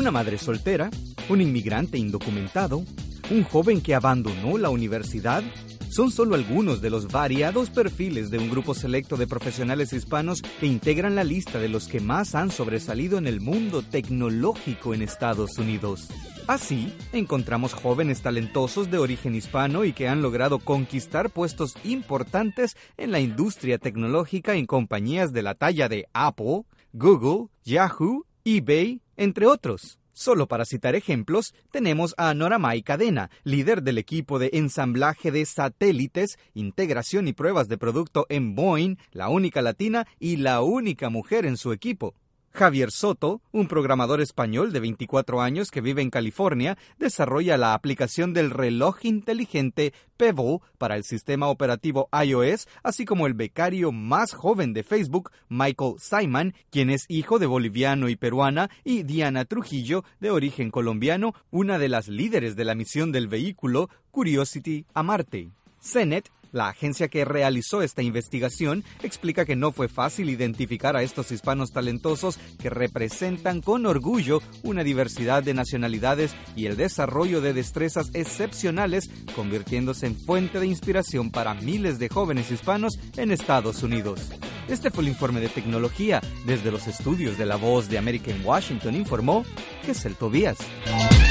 una madre soltera, un inmigrante indocumentado, un joven que abandonó la universidad, son solo algunos de los variados perfiles de un grupo selecto de profesionales hispanos que integran la lista de los que más han sobresalido en el mundo tecnológico en Estados Unidos. Así, encontramos jóvenes talentosos de origen hispano y que han logrado conquistar puestos importantes en la industria tecnológica en compañías de la talla de Apple, Google, Yahoo, eBay, entre otros. Solo para citar ejemplos, tenemos a Noramay Cadena, líder del equipo de ensamblaje de satélites, integración y pruebas de producto en Boeing, la única latina y la única mujer en su equipo. Javier Soto, un programador español de 24 años que vive en California, desarrolla la aplicación del reloj inteligente Pebble para el sistema operativo iOS, así como el becario más joven de Facebook, Michael Simon, quien es hijo de boliviano y peruana, y Diana Trujillo, de origen colombiano, una de las líderes de la misión del vehículo Curiosity a Marte. CNET, la agencia que realizó esta investigación, explica que no fue fácil identificar a estos hispanos talentosos que representan con orgullo una diversidad de nacionalidades y el desarrollo de destrezas excepcionales, convirtiéndose en fuente de inspiración para miles de jóvenes hispanos en Estados Unidos. Este fue el informe de tecnología. Desde los estudios de La Voz de América en Washington informó Gesell Tobías.